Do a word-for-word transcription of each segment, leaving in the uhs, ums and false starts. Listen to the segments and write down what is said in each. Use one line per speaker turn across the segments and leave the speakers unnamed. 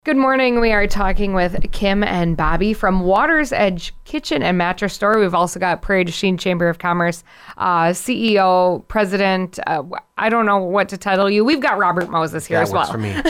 Good morning. We are talking with Kim and Bobby from Water's Edge Kitchen and Mattress Store. We've also got Prairie du Chien Chamber of Commerce, uh, C E O, president. Uh, I don't know what to title you. We've got Robert Moses here
that
as well.
For me.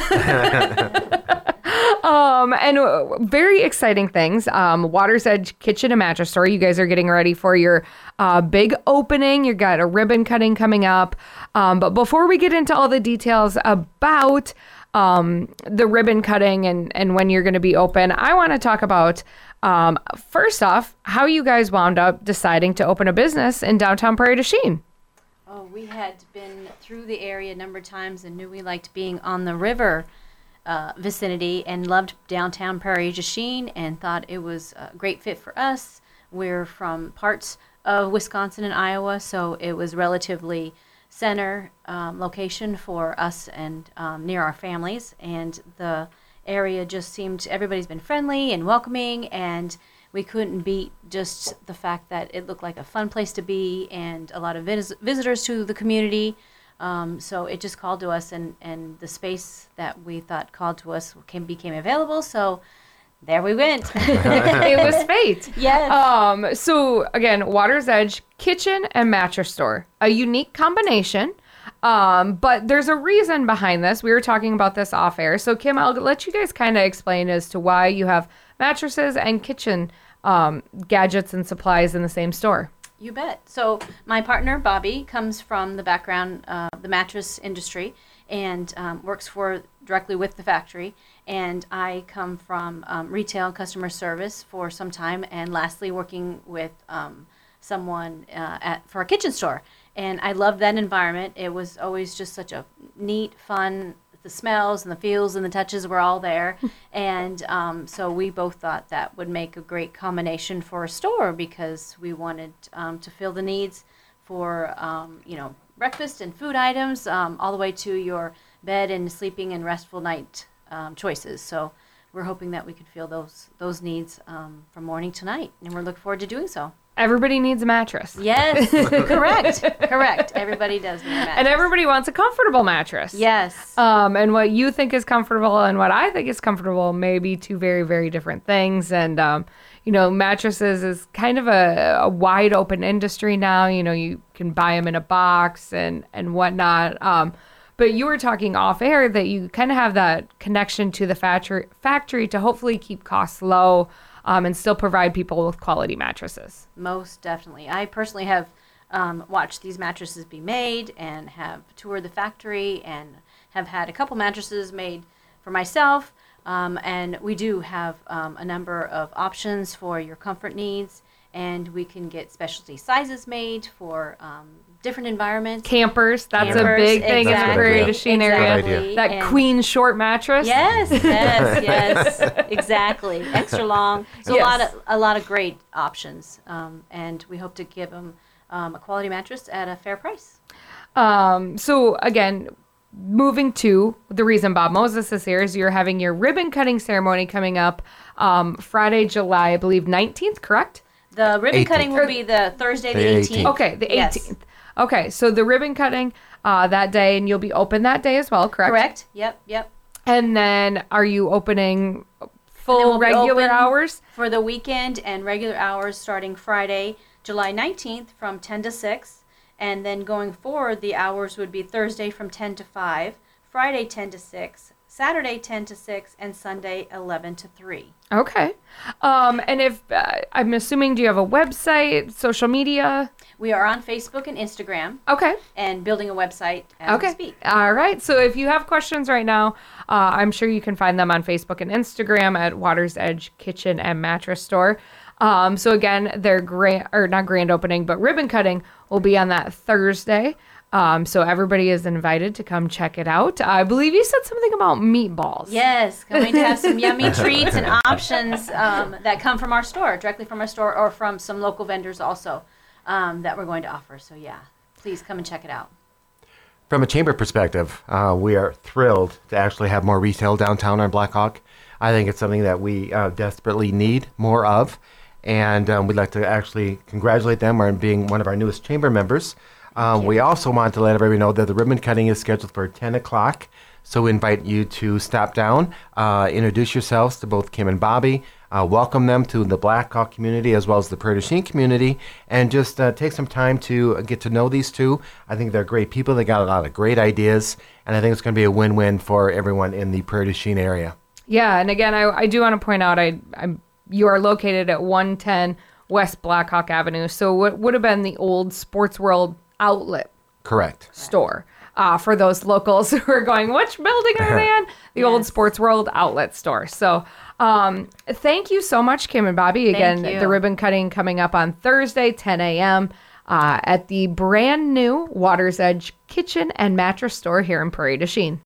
um, and uh, very exciting things. Um, Water's Edge Kitchen and Mattress Store. You guys are getting ready for your uh, big opening. You got a ribbon cutting coming up. Um, but before we get into all the details about um, the ribbon cutting and, and when you're going to be open, I want to talk about, um, first off, how you guys wound up deciding to open a business in downtown Prairie du Chien.
Oh, we had been through the area a number of times and knew we liked being on the river uh, vicinity and loved downtown Prairie du Chien and thought it was a great fit for us. We're from parts of Wisconsin and Iowa, so it was relatively center um, location for us and um, near our families, and the area just seemed, everybody's been friendly and welcoming, and we couldn't beat just the fact that it looked like a fun place to be and a lot of vis- visitors to the community. Um, so it just called to us, and, and the space that we thought called to us came, became available. So there we went.
It was fate.
Yes.
Um, so again, Water's Edge Kitchen and Mattress Store, a unique combination. Um, but there's a reason behind this. We were talking about this off air. So Kim, I'll let you guys kind of explain as to why you have mattresses and kitchen um, gadgets and supplies in the same store.
You bet. So my partner, Bobby, comes from the background, uh, the mattress industry, and um, works for directly with the factory. And I come from um, retail customer service for some time, and lastly, working with um, someone uh, at for a kitchen store. And I loved that environment. It was always just such a neat, fun. The smells and the feels and the touches were all there. And um, so we both thought that would make a great combination for a store, because we wanted um, to fill the needs for, um, you know, breakfast and food items, um, all the way to your bed and sleeping and restful night um, choices. So we're hoping that we could fill those those needs um, from morning to night, and we're looking forward to doing so.
Everybody needs a mattress.
Yes, correct, correct. Everybody does need a mattress.
And everybody wants a comfortable mattress.
Yes.
Um, and what you think is comfortable and what I think is comfortable may be two very, very different things. And, um, you know, mattresses is kind of a, a wide open industry now. You know, you can buy them in a box and, and whatnot. Um, but you were talking off air that you kind of have that connection to the factory, factory to hopefully keep costs low. Um, and still provide people with quality mattresses.
Most definitely. I personally have um, watched these mattresses be made and have toured the factory and have had a couple mattresses made for myself. Um, and we do have um, a number of options for your comfort needs, and we can get specialty sizes made for um, different environments.
Campers, that's
Campers,
a big thing
exactly,
in the Prairie du Chien
exactly.
area. That
And
queen short mattress.
Yes, yes, yes, exactly. Extra long. So
Yes.
a lot of a lot of great options, um, and we hope to give them um, a quality mattress at a fair price.
Um, so again, moving to the reason Bob Moses is here is you're having your ribbon cutting ceremony coming up um, Friday, July, I believe nineteenth, correct?
The ribbon
eighteenth.
cutting will be the Thursday, the
The
eighteenth.
eighteenth.
Okay, the
Yes.
eighteenth. Okay, so the ribbon cutting uh, that day, and you'll be open that day as well, correct?
Correct. Yep, yep.
And then are you opening full
we'll be
regular
open
hours?
For the weekend and regular hours starting Friday, July nineteenth from ten to six. And then going forward, the hours would be Thursday from ten to five, Friday ten to six, Saturday ten to six, and Sunday eleven to three.
Okay. Um, and if, uh, I'm assuming, do you have a website, social media?
We are on Facebook and Instagram
Okay.
and building a website as we
Okay.
speak.
All right. So if you have questions right now, uh, I'm sure you can find them on Facebook and Instagram at Water's Edge Kitchen and Mattress Store. Um, so again, their grand, or not grand opening, but ribbon cutting will be on that Thursday. Um, so everybody is invited to come check it out. I believe you said something about meatballs.
Yes, going to have some yummy treats and options um, that come from our store, directly from our store, or from some local vendors also um, that we're going to offer. So yeah, please come and check it out.
From a chamber perspective, uh, we are thrilled to actually have more retail downtown on Blackhawk. I think it's something that we uh, desperately need more of, and um, we'd like to actually congratulate them on being one of our newest chamber members. Um, we also want to let everybody know that the ribbon cutting is scheduled for ten o'clock So we invite you to stop down, uh, introduce yourselves to both Kim and Bobby, uh, welcome them to the Black Hawk community as well as the Prairie du Chien community, and just uh, take some time to get to know these two. I think they're great people. They got a lot of great ideas, and I think it's going to be a win-win for everyone in the Prairie du Chien area.
Yeah, and again, I, I do want to point out, I, I'm you are located at one ten West Blackhawk Avenue, so what would have been the old Sports World outlet
Correct.
store. Uh, for those locals who are going, which building are they in? The
Yes.
old Sports World outlet store. So um, thank you so much, Kim and Bobby. Again,
Thank you.
the ribbon cutting coming up on Thursday, ten a.m. Uh, at the brand new Water's Edge Kitchen and Mattress Store here in Prairie du Chien.